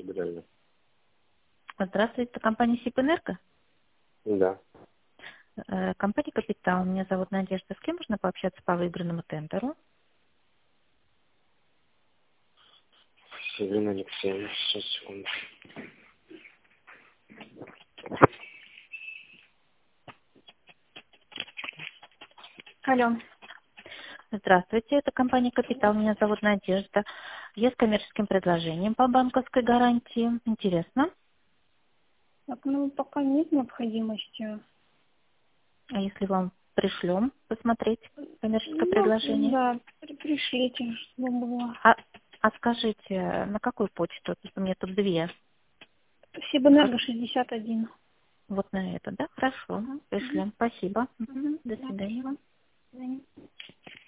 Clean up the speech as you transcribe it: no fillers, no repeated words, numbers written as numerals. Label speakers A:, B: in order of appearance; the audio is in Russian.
A: Благодарю.
B: Здравствуйте, это компания СИП-Энерго?
A: Да.
B: Компания «Капитал». Меня зовут Надежда. С кем можно пообщаться по выигранному тендеру?
A: Елена Алексеевна, сейчас, секунду.
C: Алло.
B: Здравствуйте, это компания «Капитал». Меня зовут Надежда. Я с коммерческим предложением по банковской гарантии. Интересно?
C: Так, ну, пока нет необходимости.
B: А если вам пришлем посмотреть коммерческое
C: Ну,
B: предложение?
C: да, пришлите, чтобы было.
B: А скажите, на какую почту? Потому что у меня тут две.
C: Сибэнерго 61.
B: Вот на это, да? Хорошо, пришлем. Спасибо. До
C: Да,
B: свидания.
C: спасибо. До свидания.